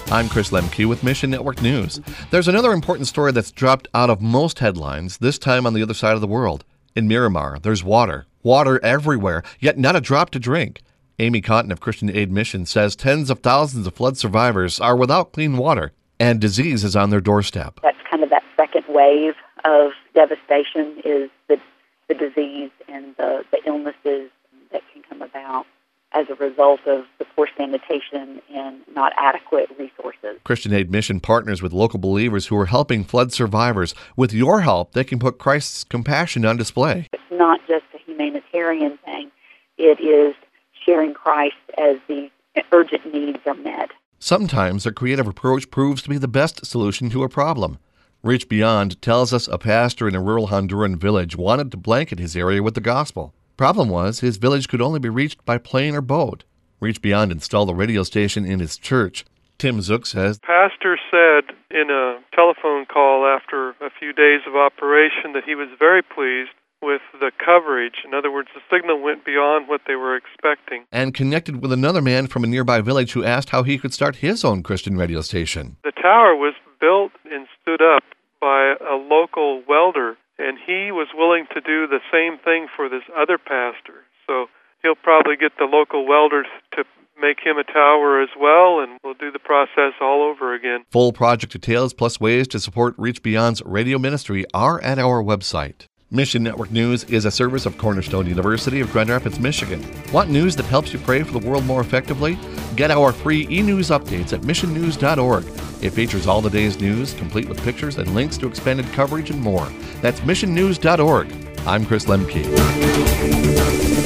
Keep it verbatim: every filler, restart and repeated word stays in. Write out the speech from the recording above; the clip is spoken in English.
I'm Chris Lemke with Mission Network News. There's another important story that's dropped out of most headlines, this time on the other side of the world. In Myanmar, there's water. Water everywhere, yet not a drop to drink. Amy Cotton of Christian Aid Mission says tens of thousands of flood survivors are without clean water, and disease is on their doorstep. That's kind of that second wave of devastation is the, the disease and the, the illnesses that can come about as a result of the poor sanitation and not adequate resources. Christian Aid Mission partners with local believers who are helping flood survivors. With your help, they can put Christ's compassion on display. It's not just a humanitarian thing. It is sharing Christ as the urgent needs are met. Sometimes a creative approach proves to be the best solution to a problem. Reach Beyond tells us a pastor in a rural Honduran village wanted to blanket his area with the gospel. Problem was, his village could only be reached by plane or boat. Reach Beyond installed a radio station in his church. Tim Zook says, Pastor said in a telephone call after a few days of operation that he was very pleased with the coverage. In other words, the signal went beyond what they were expecting. And connected with another man from a nearby village who asked how he could start his own Christian radio station. The tower was built and stood up by a local welder, and he was willing to do the same thing for this other pastor. So he'll probably get the local welder to make him a tower as well, and we'll do the process all over again. Full project details plus ways to support Reach Beyond's radio ministry are at our website. Mission Network News is a service of Cornerstone University of Grand Rapids, Michigan. Want news that helps you pray for the world more effectively? Get our free e-news updates at mission news dot org. It features all the day's news, complete with pictures and links to expanded coverage and more. That's mission news dot org. I'm Chris Lemke.